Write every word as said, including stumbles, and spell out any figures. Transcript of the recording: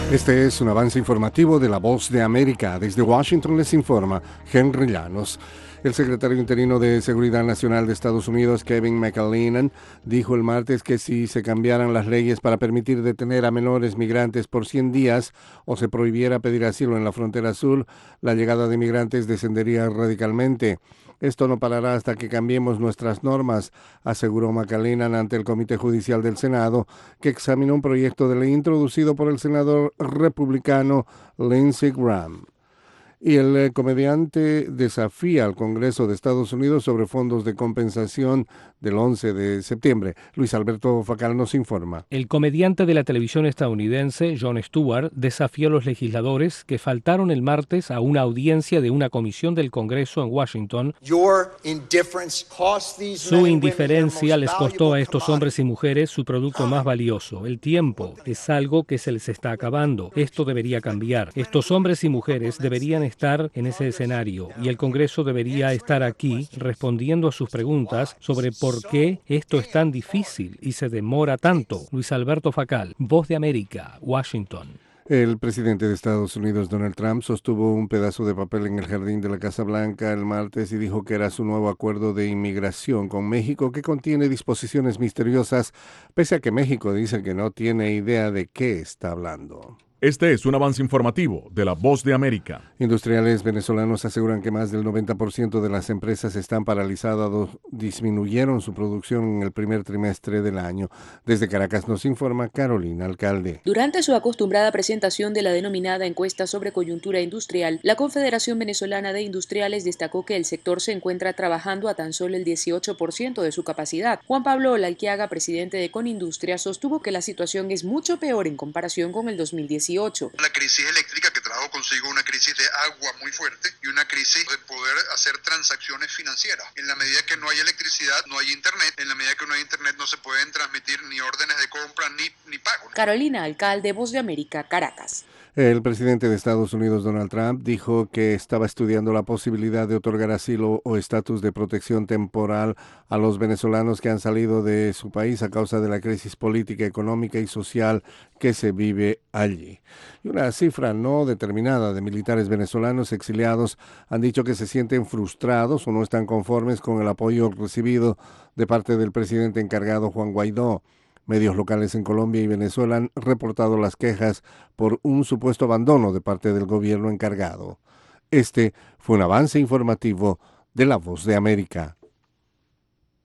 Este es un avance informativo de La Voz de América. Desde Washington les informa Henry Llanos. El secretario interino de Seguridad Nacional de Estados Unidos, Kevin McAleenan, dijo el martes que si se cambiaran las leyes para permitir detener a menores migrantes por cien días o se prohibiera pedir asilo en la frontera sur, la llegada de migrantes descendería radicalmente. Esto no parará hasta que cambiemos nuestras normas, aseguró McAleenan ante el Comité Judicial del Senado, que examinó un proyecto de ley introducido por el senador republicano Lindsey Graham. Y el eh, comediante desafía al Congreso de Estados Unidos sobre fondos de compensación del once de septiembre. Luis Alberto Facal nos informa. El comediante de la televisión estadounidense, Jon Stewart, desafió a los legisladores que faltaron el martes a una audiencia de una comisión del Congreso en Washington. Su indiferencia les costó a estos hombres y mujeres su producto más valioso, el tiempo. Es algo que se les está acabando. Esto debería cambiar. Estos hombres y mujeres deberían estar en ese escenario y el Congreso debería estar aquí respondiendo a sus preguntas sobre por qué esto es tan difícil y se demora tanto. Luis Alberto Facal, Voz de América, Washington. El presidente de Estados Unidos, Donald Trump, sostuvo un pedazo de papel en el jardín de la Casa Blanca el martes y dijo que era su nuevo acuerdo de inmigración con México que contiene disposiciones misteriosas, pese a que México dice que no tiene idea de qué está hablando. Este es un avance informativo de La Voz de América. Industriales venezolanos aseguran que más del noventa por ciento de las empresas están paralizadas o disminuyeron su producción en el primer trimestre del año. Desde Caracas nos informa Carolina Alcalde. Durante su acostumbrada presentación de la denominada encuesta sobre coyuntura industrial, la Confederación Venezolana de Industriales destacó que el sector se encuentra trabajando a tan solo el dieciocho por ciento de su capacidad. Juan Pablo Olalquiaga, presidente de Conindustria, sostuvo que la situación es mucho peor en comparación con el dos mil dieciocho. La crisis eléctrica que trajo consigo una crisis de agua muy fuerte y una crisis de poder hacer transacciones financieras. En la medida que no hay electricidad, no hay internet. En la medida que no hay internet, no se pueden transmitir ni órdenes de compra ni, ni pago. Carolina Alcalde, Voz de América, Caracas. El presidente de Estados Unidos, Donald Trump, dijo que estaba estudiando la posibilidad de otorgar asilo o estatus de protección temporal a los venezolanos que han salido de su país a causa de la crisis política, económica y social que se vive allí. Y una cifra no determinada de militares venezolanos exiliados han dicho que se sienten frustrados o no están conformes con el apoyo recibido de parte del presidente encargado Juan Guaidó. Medios locales en Colombia y Venezuela han reportado las quejas por un supuesto abandono de parte del gobierno encargado. Este fue un avance informativo de La Voz de América.